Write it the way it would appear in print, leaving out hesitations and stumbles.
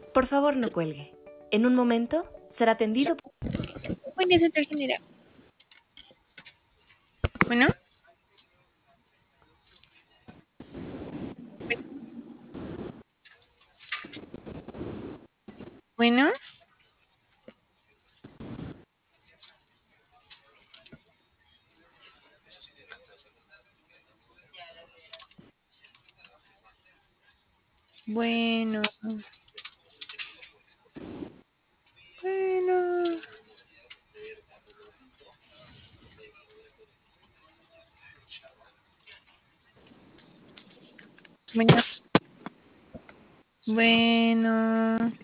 Por favor, no cuelgue. En un momento será atendido. Buen día, Central General. Bueno. Bueno. Bueno. Bueno. Bueno. Bueno.